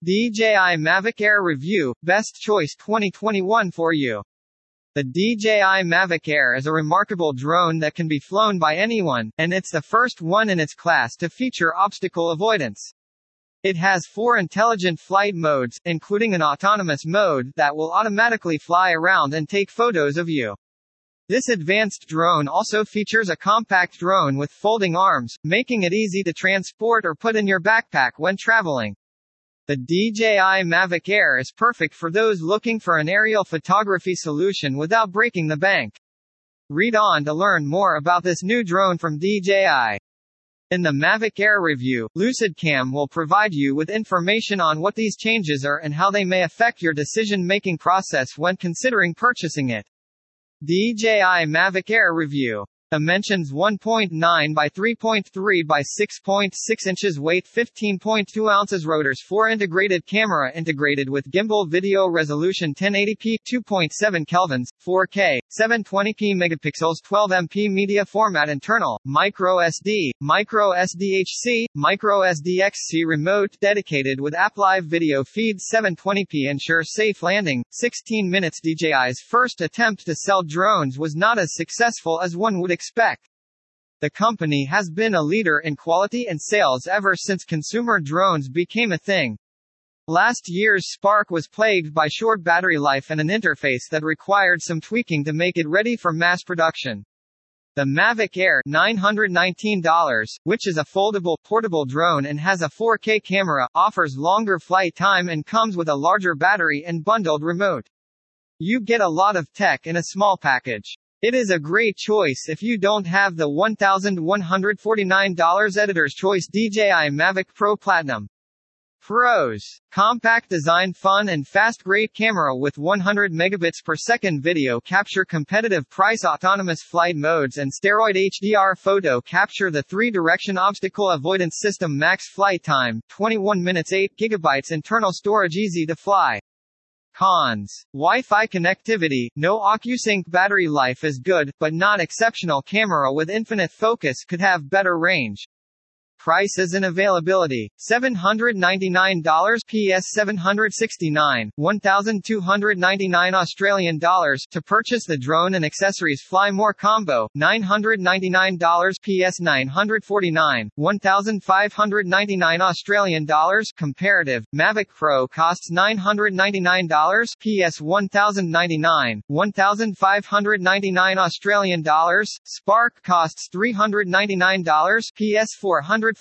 DJI Mavic Air Review, Best Choice 2021 for you. The DJI Mavic Air is a remarkable drone that can be flown by anyone, and it's the first one in its class to feature obstacle avoidance. It has 4 intelligent flight modes, including an autonomous mode that will automatically fly around and take photos of you. This advanced drone also features a compact drone with folding arms, making it easy to transport or put in your backpack when traveling. The DJI Mavic Air is perfect for those looking for an aerial photography solution without breaking the bank. Read on to learn more about this new drone from DJI. In the Mavic Air review, LucidCam will provide you with information on what these changes are and how they may affect your decision-making process when considering purchasing it. DJI Mavic Air Review. Dimensions 1.9 by 3.3 by 6.6 inches, weight 15.2 ounces, rotors 4, integrated camera integrated with gimbal, video resolution 1080p 2.7 kelvins, 4K, 720p megapixels, 12MP media format, internal, microSD, microSDHC, microSDXC, remote dedicated with app, live video feed, 720p, ensure safe landing, 16 minutes. DJI's first attempt to sell drones was not as successful as one would expect. The company has been a leader in quality and sales ever since consumer drones became a thing. Last year's Spark was plagued by short battery life and an interface that required some tweaking to make it ready for mass production. The Mavic Air $919, which is a foldable, portable drone and has a 4K camera, offers longer flight time and comes with a larger battery and bundled remote. You get a lot of tech in a small package. It is a great choice if you don't have the $1,149 Editor's Choice DJI Mavic Pro Platinum. Pros: compact design, fun and fast, great camera with 100 megabits per second video capture, competitive price, autonomous flight modes and steroid HDR photo capture, the 3-direction obstacle avoidance system, max flight time 21 minutes, 8 GB internal storage, easy to fly. Cons: Wi-Fi connectivity, no OcuSync, battery life is good, but not exceptional, camera with infinite focus could have better range. Prices and availability: $799 PS, $769, 1,299 Australian dollars to purchase the drone and accessories. Fly More combo, $999 PS, 949, 1,599 Australian dollars. Comparative: Mavic Pro costs $999 PS, 1,099, 1,599 Australian dollars. Spark costs $399 PS, 449,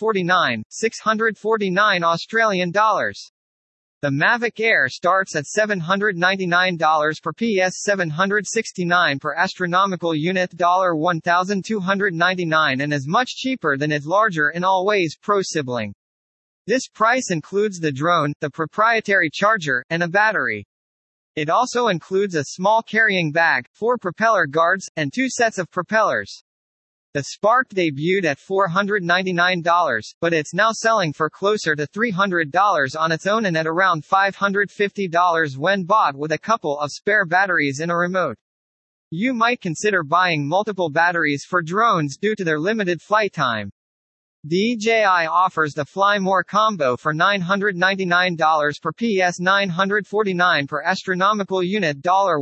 649 Australian dollars. The Mavic Air starts at $799 per PS, $769 per astronomical unit, $1,299, and is much cheaper than its larger in all ways Pro sibling. This price includes the drone, the proprietary charger, and a battery. It also includes a small carrying bag, 4 propeller guards, and 2 sets of propellers. The Spark debuted at $499, but it's now selling for closer to $300 on its own and at around $550 when bought with a couple of spare batteries and a remote. You might consider buying multiple batteries for drones due to their limited flight time. DJI offers the Fly More combo for $999 per PS, $949 per astronomical unit,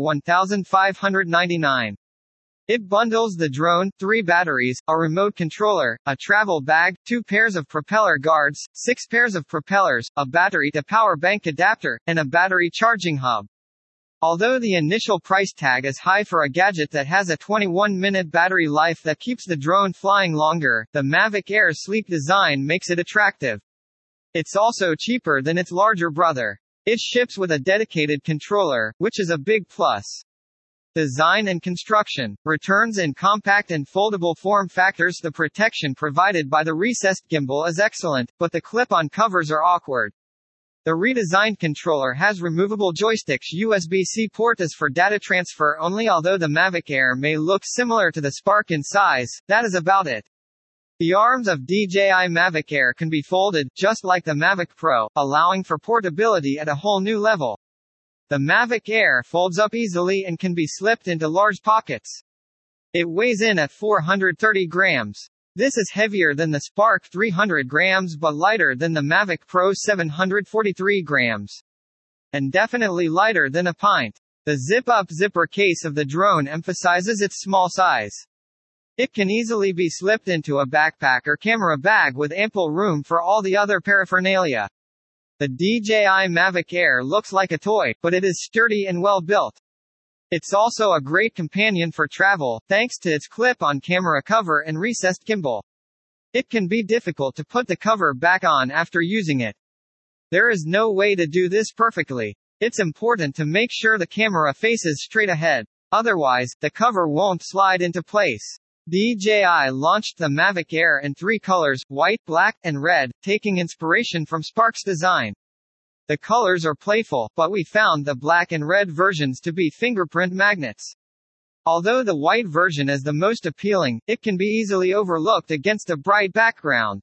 $1,599. It bundles the drone, 3 batteries, a remote controller, a travel bag, 2 pairs of propeller guards, 6 pairs of propellers, a battery to power bank adapter, and a battery charging hub. Although the initial price tag is high for a gadget that has a 21-minute battery life that keeps the drone flying longer, the Mavic Air's sleek design makes it attractive. It's also cheaper than its larger brother. It ships with a dedicated controller, which is a big plus. Design and construction: returns in compact and foldable form factors. The protection provided by the recessed gimbal is excellent, but the clip-on covers are awkward. The redesigned controller has removable joysticks. USB-C port is for data transfer only. Although the Mavic Air may look similar to the Spark in size, that is about it. The arms of DJI Mavic Air can be folded, just like the Mavic Pro, allowing for portability at a whole new level. The Mavic Air folds up easily and can be slipped into large pockets. It weighs in at 430 grams. This is heavier than the Spark 300 grams but lighter than the Mavic Pro 743 grams. And definitely lighter than a pint. The zip-up zipper case of the drone emphasizes its small size. It can easily be slipped into a backpack or camera bag with ample room for all the other paraphernalia. The DJI Mavic Air looks like a toy, but it is sturdy and well built. It's also a great companion for travel, thanks to its clip-on camera cover and recessed gimbal. It can be difficult to put the cover back on after using it. There is no way to do this perfectly. It's important to make sure the camera faces straight ahead. Otherwise, the cover won't slide into place. DJI launched the Mavic Air in 3 colors, white, black, and red, taking inspiration from Spark's design. The colors are playful, but we found the black and red versions to be fingerprint magnets. Although the white version is the most appealing, it can be easily overlooked against a bright background.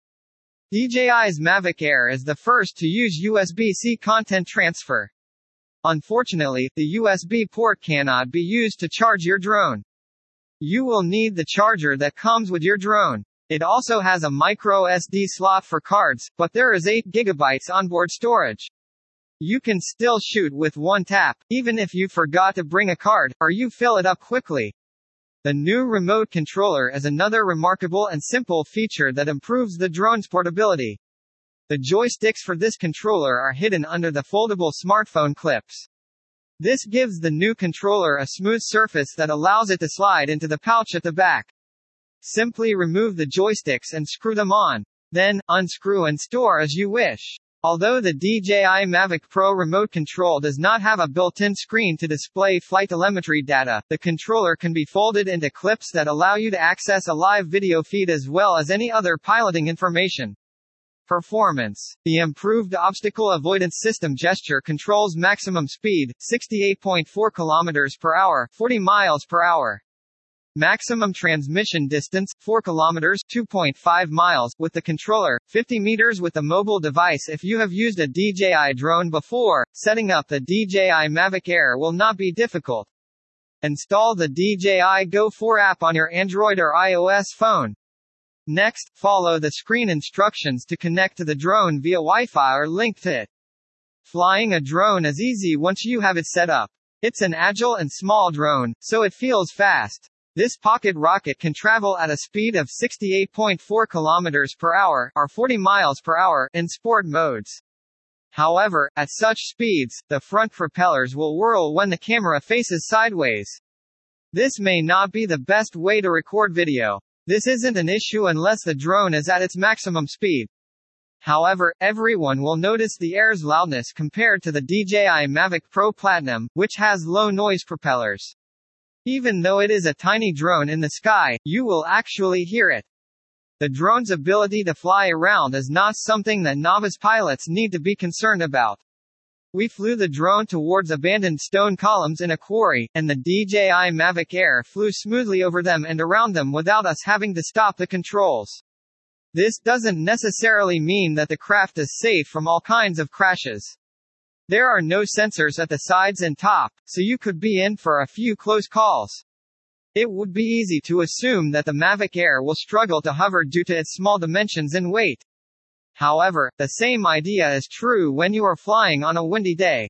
DJI's Mavic Air is the first to use USB-C content transfer. Unfortunately, the USB port cannot be used to charge your drone. You will need the charger that comes with your drone. It also has a micro SD slot for cards, but there is 8 GB onboard storage. You can still shoot with one tap, even if you forgot to bring a card, or you fill it up quickly. The new remote controller is another remarkable and simple feature that improves the drone's portability. The joysticks for this controller are hidden under the foldable smartphone clips. This gives the new controller a smooth surface that allows it to slide into the pouch at the back. Simply remove the joysticks and screw them on. Then, unscrew and store as you wish. Although the DJI Mavic Pro remote control does not have a built-in screen to display flight telemetry data, the controller can be folded into clips that allow you to access a live video feed as well as any other piloting information. Performance. The improved obstacle avoidance system gesture controls maximum speed, 68.4 km per hour, 40 miles per hour. Maximum transmission distance, 4 km, 2.5 miles, with the controller, 50 meters with the mobile device. If you have used a DJI drone before, setting up the DJI Mavic Air will not be difficult. Install the DJI Go 4 app on your Android or iOS phone. Next, follow the screen instructions to connect to the drone via Wi-Fi or link to it. Flying a drone is easy once you have it set up. It's an agile and small drone, so it feels fast. This pocket rocket can travel at a speed of 68.4 km per hour, or 40 miles per hour, in sport modes. However, at such speeds, the front propellers will whirl when the camera faces sideways. This may not be the best way to record video. This isn't an issue unless the drone is at its maximum speed. However, everyone will notice the Air's loudness compared to the DJI Mavic Pro Platinum, which has low noise propellers. Even though it is a tiny drone in the sky, you will actually hear it. The drone's ability to fly around is not something that novice pilots need to be concerned about. We flew the drone towards abandoned stone columns in a quarry, and the DJI Mavic Air flew smoothly over them and around them without us having to stop the controls. This doesn't necessarily mean that the craft is safe from all kinds of crashes. There are no sensors at the sides and top, so you could be in for a few close calls. It would be easy to assume that the Mavic Air will struggle to hover due to its small dimensions and weight. However, the same idea is true when you are flying on a windy day.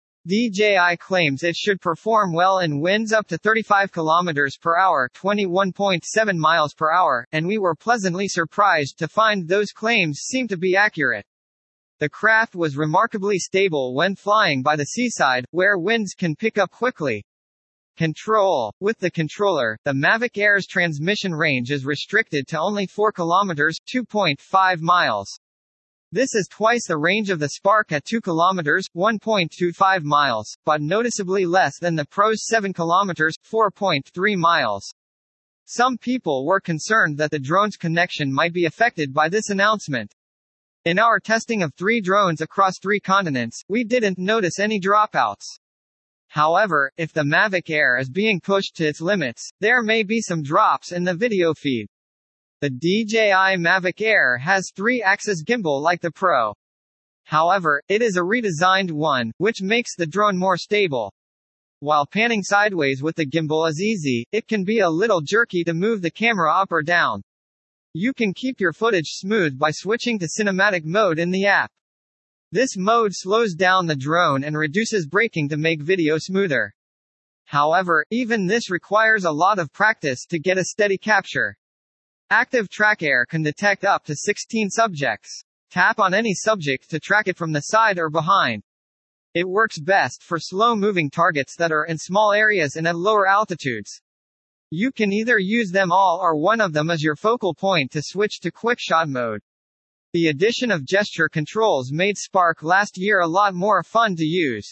DJI claims it should perform well in winds up to 35 km per hour, 21.7 miles per hour, and we were pleasantly surprised to find those claims seem to be accurate. The craft was remarkably stable when flying by the seaside, where winds can pick up quickly. Control. With the controller, the Mavic Air's transmission range is restricted to only 4 km, 2.5 miles. This is twice the range of the Spark at 2 km, 1.25 miles, but noticeably less than the Pro's 7 km, 4.3 miles. Some people were concerned that the drone's connection might be affected by this announcement. In our testing of 3 drones across 3 continents, we didn't notice any dropouts. However, if the Mavic Air is being pushed to its limits, there may be some drops in the video feed. The DJI Mavic Air has 3-axis gimbal like the Pro. However, it is a redesigned one, which makes the drone more stable. While panning sideways with the gimbal is easy, it can be a little jerky to move the camera up or down. You can keep your footage smooth by switching to cinematic mode in the app. This mode slows down the drone and reduces braking to make video smoother. However, even this requires a lot of practice to get a steady capture. Active Track Air can detect up to 16 subjects. Tap on any subject to track it from the side or behind. It works best for slow-moving targets that are in small areas and at lower altitudes. You can either use them all or one of them as your focal point to switch to quick-shot mode. The addition of gesture controls made Spark last year a lot more fun to use.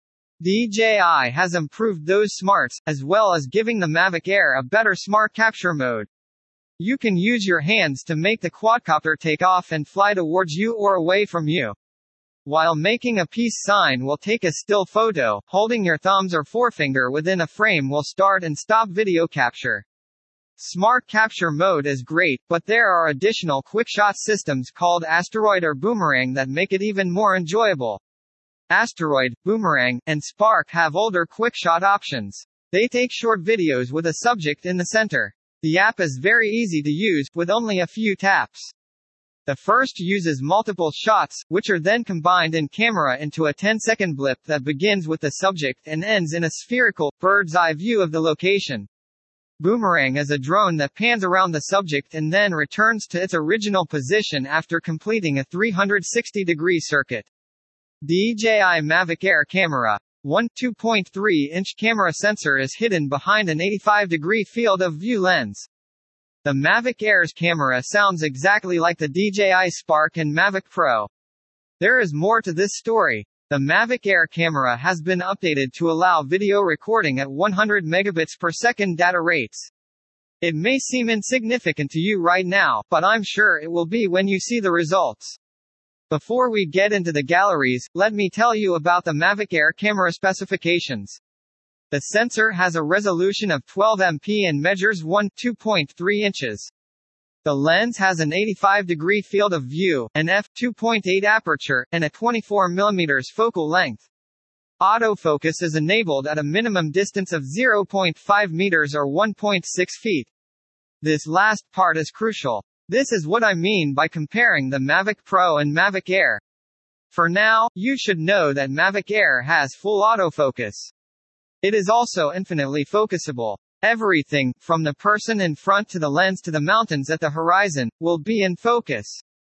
DJI has improved those smarts, as well as giving the Mavic Air a better smart capture mode. You can use your hands to make the quadcopter take off and fly towards you or away from you. While making a peace sign will take a still photo, holding your thumbs or forefinger within a frame will start and stop video capture. Smart capture mode is great, but there are additional quick-shot systems called Asteroid or Boomerang that make it even more enjoyable. Asteroid, Boomerang, and Spark have older quick-shot options. They take short videos with a subject in the center. The app is very easy to use, with only a few taps. The first uses multiple shots, which are then combined in camera into a 10-second blip that begins with the subject and ends in a spherical, bird's-eye view of the location. Boomerang is a drone that pans around the subject and then returns to its original position after completing a 360-degree circuit. DJI Mavic Air Camera. 2.3-inch camera sensor is hidden behind an 85-degree field of view lens. The Mavic Air's camera sounds exactly like the DJI Spark and Mavic Pro. There is more to this story. The Mavic Air camera has been updated to allow video recording at 100 megabits per second data rates. It may seem insignificant to you right now, but I'm sure it will be when you see the results. Before we get into the galleries, let me tell you about the Mavic Air camera specifications. The sensor has a resolution of 12 MP and measures 2.3 inches. The lens has an 85-degree field of view, an f2.8 aperture, and a 24 mm focal length. Autofocus is enabled at a minimum distance of 0.5 meters or 1.6 feet. This last part is crucial. This is what I mean by comparing the Mavic Pro and Mavic Air. For now, you should know that Mavic Air has full autofocus. It is also infinitely focusable. Everything, from the person in front to the lens to the mountains at the horizon, will be in focus.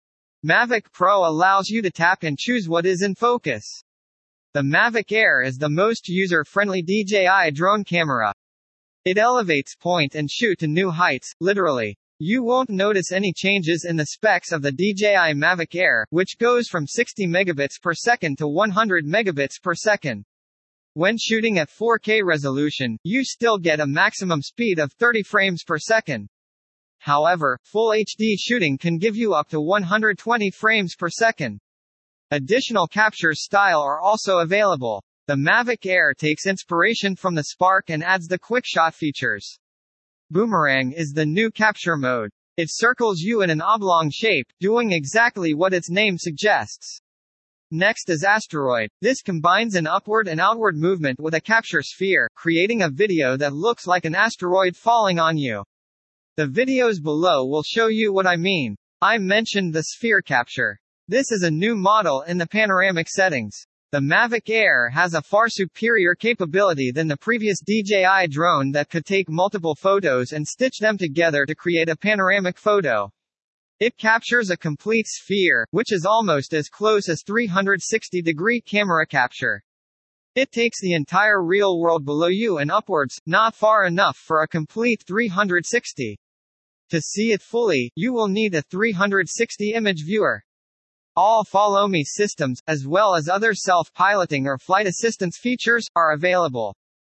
Mavic Pro allows you to tap and choose what is in focus. The Mavic Air is the most user-friendly DJI drone camera. It elevates point and shoot to new heights, literally. You won't notice any changes in the specs of the DJI Mavic Air, which goes from 60 megabits per second to 100 megabits per second. When shooting at 4K resolution, you still get a maximum speed of 30 frames per second. However, Full HD shooting can give you up to 120 frames per second. Additional capture style are also available. The Mavic Air takes inspiration from the Spark and adds the quick-shot features. Boomerang is the new capture mode. It circles you in an oblong shape, doing exactly what its name suggests. Next is Asteroid. This combines an upward and outward movement with a capture sphere, creating a video that looks like an asteroid falling on you. The videos below will show you what I mean. I mentioned the sphere capture. This is a new model in the panoramic settings. The Mavic Air has a far superior capability than the previous DJI drone that could take multiple photos and stitch them together to create a panoramic photo. It captures a complete sphere, which is almost as close as 360-degree camera capture. It takes the entire real world below you and upwards, not far enough for a complete 360. To see it fully, you will need a 360 image viewer. All Follow Me systems, as well as other self-piloting or flight assistance features, are available.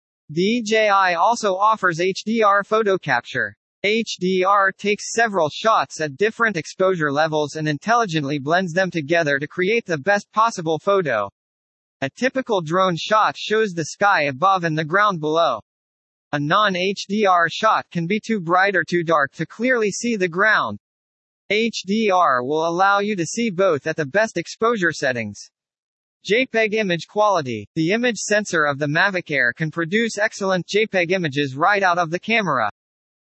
DJI also offers HDR photo capture. HDR takes several shots at different exposure levels and intelligently blends them together to create the best possible photo. A typical drone shot shows the sky above and the ground below. A non-HDR shot can be too bright or too dark to clearly see the ground. HDR will allow you to see both at the best exposure settings. JPEG image quality. The image sensor of the Mavic Air can produce excellent JPEG images right out of the camera.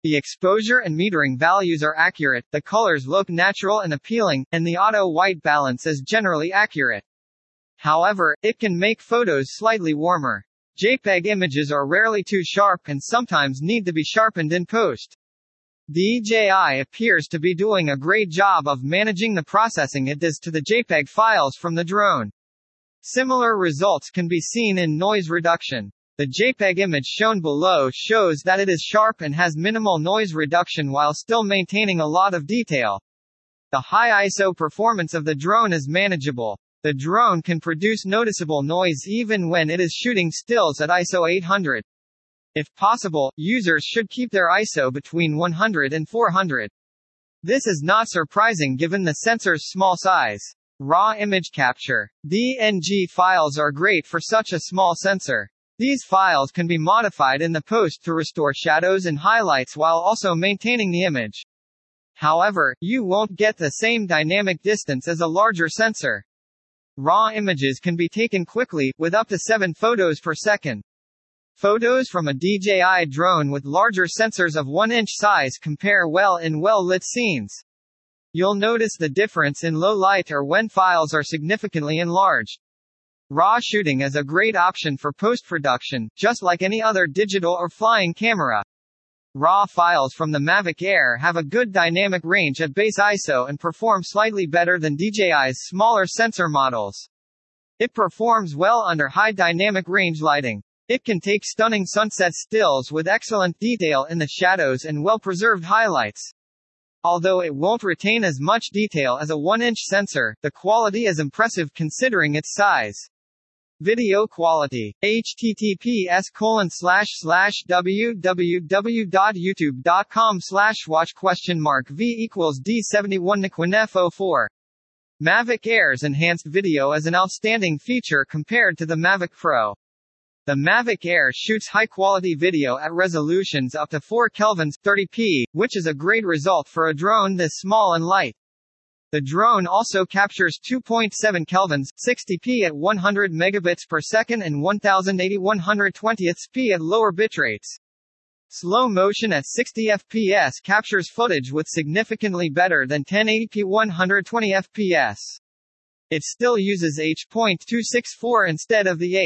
The exposure and metering values are accurate, the colors look natural and appealing, and the auto-white balance is generally accurate. However, it can make photos slightly warmer. JPEG images are rarely too sharp and sometimes need to be sharpened in post. DJI appears to be doing a great job of managing the processing it does to the JPEG files from the drone. Similar results can be seen in noise reduction. The JPEG image shown below shows that it is sharp and has minimal noise reduction while still maintaining a lot of detail. The high ISO performance of the drone is manageable. The drone can produce noticeable noise even when it is shooting stills at ISO 800. If possible, users should keep their ISO between 100 and 400. This is not surprising given the sensor's small size. Raw image capture. DNG files are great for such a small sensor. These files can be modified in the post to restore shadows and highlights while also maintaining the image. However, you won't get the same dynamic distance as a larger sensor. Raw images can be taken quickly, with up to 7 photos per second. Photos from a DJI drone with larger sensors of 1-inch size compare well in well-lit scenes. You'll notice the difference in low light or when files are significantly enlarged. RAW shooting is a great option for post-production, just like any other digital or flying camera. RAW files from the Mavic Air have a good dynamic range at base ISO and perform slightly better than DJI's smaller sensor models. It performs well under high dynamic range lighting. It can take stunning sunset stills with excellent detail in the shadows and well-preserved highlights. Although it won't retain as much detail as a 1-inch sensor, the quality is impressive considering its size. Video quality. https://www.youtube.com/watch?v = D71 Niquin 04. Mavic Air's enhanced video is an outstanding feature compared to the Mavic Pro. The Mavic Air shoots high-quality video at resolutions up to 4 kelvins 30p, which is a great result for a drone this small and light. The drone also captures 2.7 kelvins 60p at 100 megabits per second and 1080/120p at lower bitrates. Slow motion at 60 fps captures footage with significantly better than 1080p 120 fps. It still uses H.264 instead of the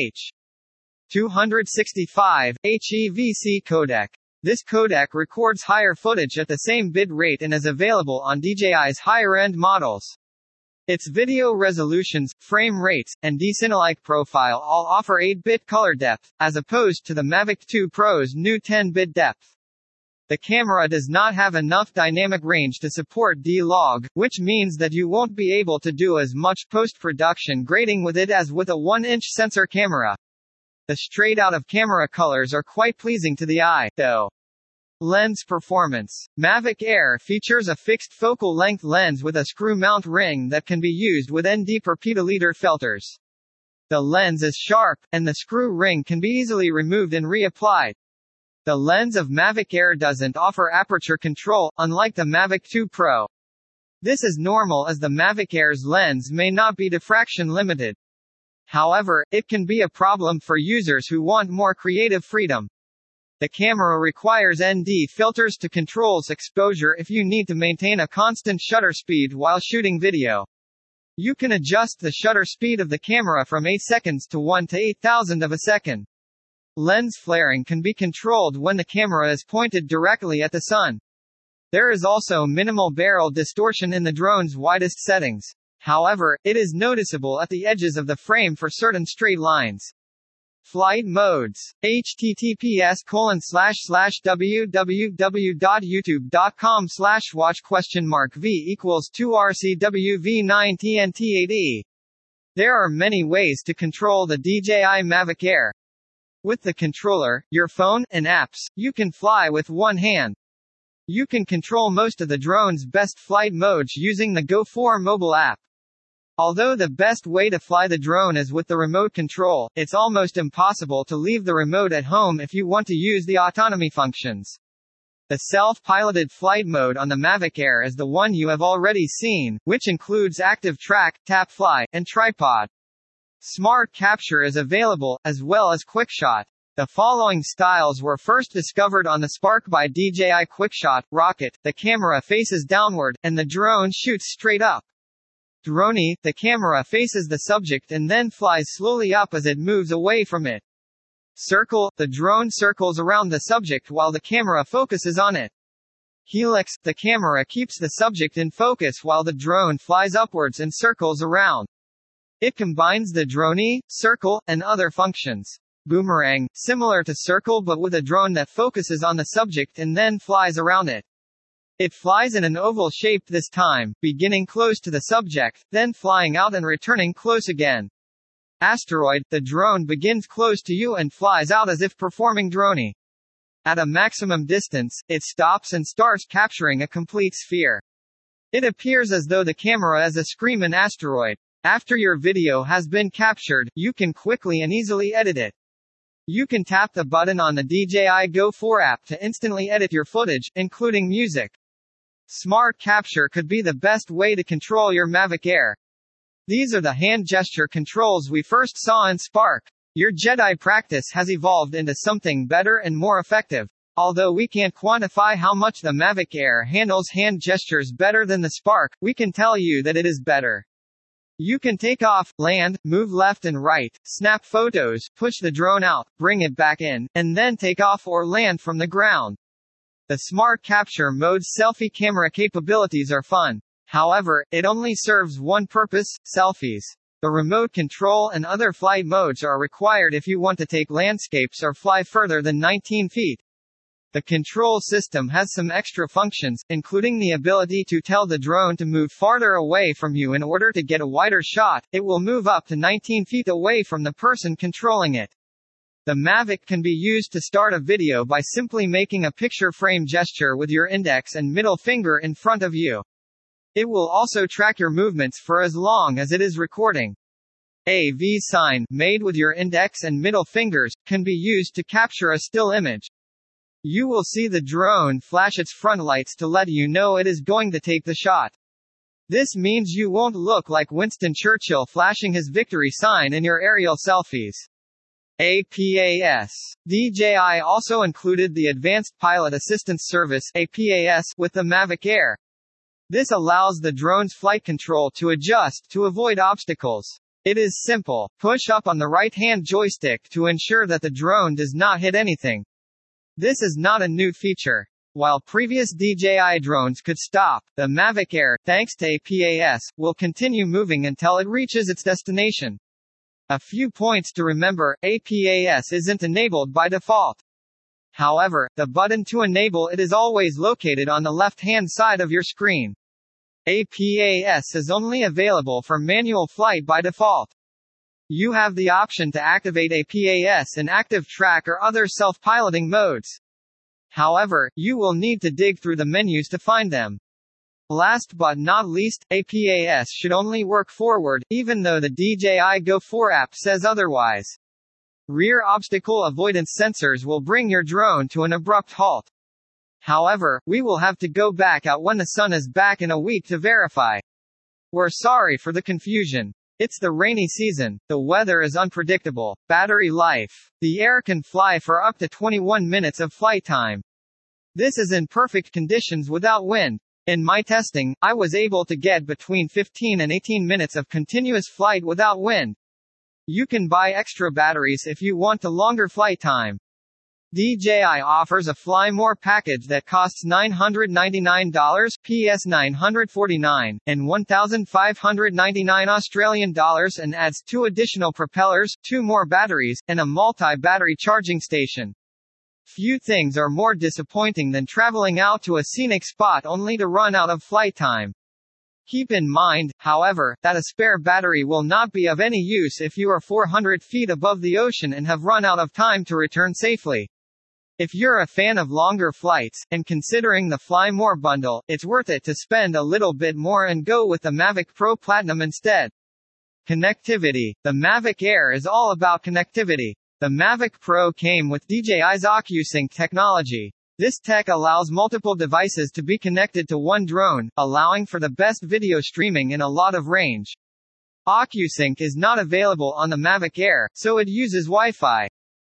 H.265 HEVC codec. This codec records higher footage at the same bit rate and is available on DJI's higher-end models. Its video resolutions, frame rates, and decine-alike profile all offer 8-bit color depth, as opposed to the Mavic 2 Pro's new 10-bit depth. The camera does not have enough dynamic range to support D-Log, which means that you won't be able to do as much post-production grading with it as with a 1-inch sensor camera. The straight-out-of-camera colors are quite pleasing to the eye, though. Lens performance. Mavic Air features a fixed focal length lens with a screw mount ring that can be used with ND per petaleter filters. The lens is sharp, and the screw ring can be easily removed and reapplied. The lens of Mavic Air doesn't offer aperture control, unlike the Mavic 2 Pro. This is normal as the Mavic Air's lens may not be diffraction limited. However, it can be a problem for users who want more creative freedom. The camera requires ND filters to control exposure if you need to maintain a constant shutter speed while shooting video. You can adjust the shutter speed of the camera from 8 seconds to 1 to 8,000 of a second. Lens flaring can be controlled when the camera is pointed directly at the sun. There is also minimal barrel distortion in the drone's widest settings. However, it is noticeable at the edges of the frame for certain straight lines. Flight modes. https://www.youtube.com/watch?v = 2RCWV9TNT8E. There are many ways to control the DJI Mavic Air. With the controller, your phone, and apps, you can fly with one hand. You can control most of the drone's best flight modes using the Go4 mobile app. Although the best way to fly the drone is with the remote control, it's almost impossible to leave the remote at home if you want to use the autonomy functions. The self-piloted flight mode on the Mavic Air is the one you have already seen, which includes active track, tap fly, and tripod. Smart capture is available, as well as quickshot. The following styles were first discovered on the Spark by DJI Quickshot rocket. The camera faces downward, and the drone shoots straight up. Drone, the camera faces the subject and then flies slowly up as it moves away from it. Circle, the drone circles around the subject while the camera focuses on it. Helix, the camera keeps the subject in focus while the drone flies upwards and circles around. It combines the drone, circle, and other functions. Boomerang, similar to circle but with a drone that focuses on the subject and then flies around it. It flies in an oval shape this time, beginning close to the subject, then flying out and returning close again. Asteroid, the drone begins close to you and flies out as if performing drone. At a maximum distance, it stops and starts capturing a complete sphere. It appears as though the camera is a screen in Asteroid. After your video has been captured, you can quickly and easily edit it. You can tap the button on the DJI Go 4 app to instantly edit your footage, including music. Smart Capture could be the best way to control your Mavic Air. These are the hand gesture controls we first saw in Spark. Your Jedi practice has evolved into something better and more effective. Although we can't quantify how much the Mavic Air handles hand gestures better than the Spark, we can tell you that it is better. You can take off, land, move left and right, snap photos, push the drone out, bring it back in, and then take off or land from the ground. The Smart Capture mode's selfie camera capabilities are fun. However, it only serves one purpose, selfies. The remote control and other flight modes are required if you want to take landscapes or fly further than 19 feet. The control system has some extra functions, including the ability to tell the drone to move farther away from you in order to get a wider shot. It will move up to 19 feet away from the person controlling it. The Mavic can be used to start a video by simply making a picture frame gesture with your index and middle finger in front of you. It will also track your movements for as long as it is recording. A V sign, made with your index and middle fingers, can be used to capture a still image. You will see the drone flash its front lights to let you know it is going to take the shot. This means you won't look like Winston Churchill flashing his victory sign in your aerial selfies. APAS. DJI also included the Advanced Pilot Assistance Service (APAS) with the Mavic Air. This allows the drone's flight control to adjust to avoid obstacles. It is simple. Push up on the right-hand joystick to ensure that the drone does not hit anything. This is not a new feature. While previous DJI drones could stop, the Mavic Air, thanks to APAS, will continue moving until it reaches its destination. A few points to remember: APAS isn't enabled by default. However, the button to enable it is always located on the left-hand side of your screen. APAS is only available for manual flight by default. You have the option to activate APAS in active track or other self-piloting modes. However, you will need to dig through the menus to find them. Last but not least, APAS should only work forward, even though the DJI Go 4 app says otherwise. Rear obstacle avoidance sensors will bring your drone to an abrupt halt. However, we will have to go back out when the sun is back in a week to verify. We're sorry for the confusion. It's the rainy season, the weather is unpredictable. Battery life. The Air can fly for up to 21 minutes of flight time. This is in perfect conditions without wind. In my testing, I was able to get between 15 and 18 minutes of continuous flight without wind. You can buy extra batteries if you want a longer flight time. DJI offers a Fly More package that costs $999 PS $949 and $1,599 Australian dollars and adds 2 additional propellers, 2 more batteries, and a multi-battery charging station. Few things are more disappointing than traveling out to a scenic spot only to run out of flight time. Keep in mind, however, that a spare battery will not be of any use if you are 400 feet above the ocean and have run out of time to return safely. If you're a fan of longer flights, and considering the Fly More bundle, it's worth it to spend a little bit more and go with the Mavic Pro Platinum instead. Connectivity. The Mavic Air is all about connectivity. The Mavic Pro came with DJI's OcuSync technology. This tech allows multiple devices to be connected to one drone, allowing for the best video streaming in a lot of range. OcuSync is not available on the Mavic Air, so it uses Wi-Fi.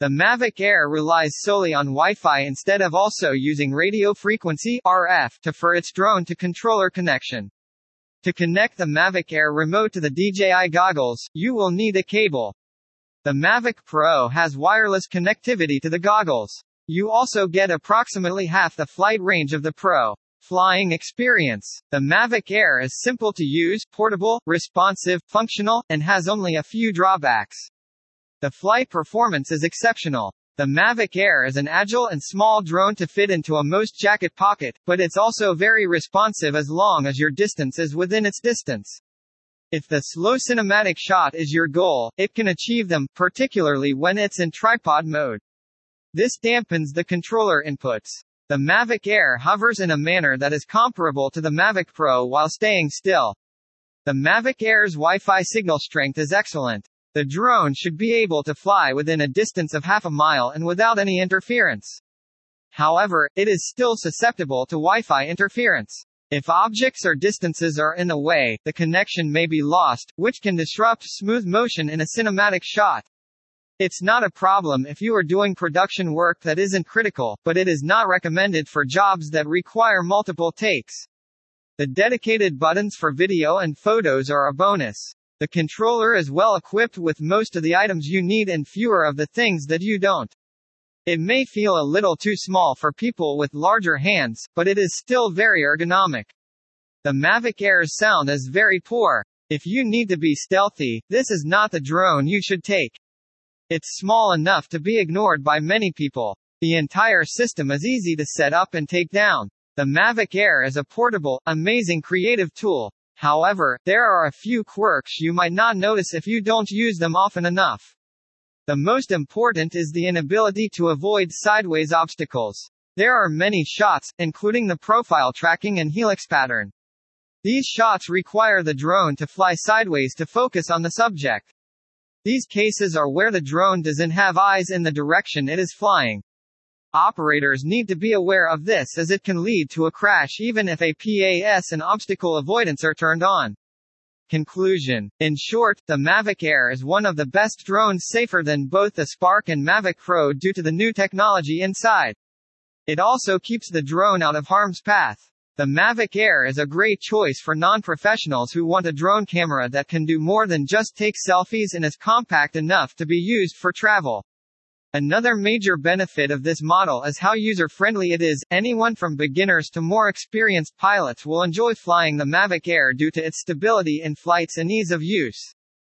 The Mavic Air relies solely on Wi-Fi instead of also using radio frequency (RF) for its drone-to-controller connection. To connect the Mavic Air remote to the DJI goggles, you will need a cable. The Mavic Pro has wireless connectivity to the goggles. You also get approximately half the flight range of the Pro. Flying experience. The Mavic Air is simple to use, portable, responsive, functional, and has only a few drawbacks. The flight performance is exceptional. The Mavic Air is an agile and small drone to fit into a most jacket pocket, but it's also very responsive as long as your distance is within its distance. If the slow cinematic shot is your goal, it can achieve them, particularly when it's in tripod mode. This dampens the controller inputs. The Mavic Air hovers in a manner that is comparable to the Mavic Pro while staying still. The Mavic Air's Wi-Fi signal strength is excellent. The drone should be able to fly within a distance of half a mile and without any interference. However, it is still susceptible to Wi-Fi interference. If objects or distances are in the way, the connection may be lost, which can disrupt smooth motion in a cinematic shot. It's not a problem if you are doing production work that isn't critical, but it is not recommended for jobs that require multiple takes. The dedicated buttons for video and photos are a bonus. The controller is well equipped with most of the items you need and fewer of the things that you don't. It may feel a little too small for people with larger hands, but it is still very ergonomic. The Mavic Air's sound is very poor. If you need to be stealthy, this is not the drone you should take. It's small enough to be ignored by many people. The entire system is easy to set up and take down. The Mavic Air is a portable, amazing creative tool. However, there are a few quirks you might not notice if you don't use them often enough. The most important is the inability to avoid sideways obstacles. There are many shots, including the profile tracking and helix pattern. These shots require the drone to fly sideways to focus on the subject. These cases are where the drone doesn't have eyes in the direction it is flying. Operators need to be aware of this as it can lead to a crash even if a PAS and obstacle avoidance are turned on. Conclusion. In short, the Mavic Air is one of the best drones, safer than both the Spark and Mavic Pro due to the new technology inside. It also keeps the drone out of harm's path. The Mavic Air is a great choice for non-professionals who want a drone camera that can do more than just take selfies and is compact enough to be used for travel. Another major benefit of this model is how user-friendly it is. Anyone from beginners to more experienced pilots will enjoy flying the Mavic Air due to its stability in flights and ease of use.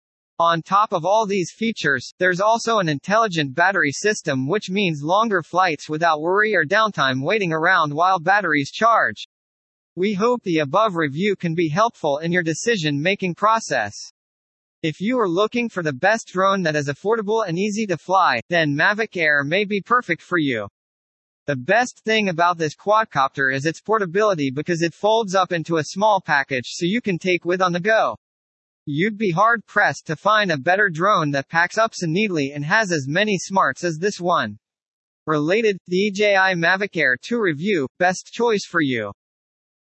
On top of all these features, there's also an intelligent battery system, which means longer flights without worry or downtime waiting around while batteries charge. We hope the above review can be helpful in your decision-making process. If you are looking for the best drone that is affordable and easy to fly, then Mavic Air may be perfect for you. The best thing about this quadcopter is its portability because it folds up into a small package so you can take with on the go. You'd be hard-pressed to find a better drone that packs up so neatly and has as many smarts as this one. Related, DJI Mavic Air 2 review, best choice for you.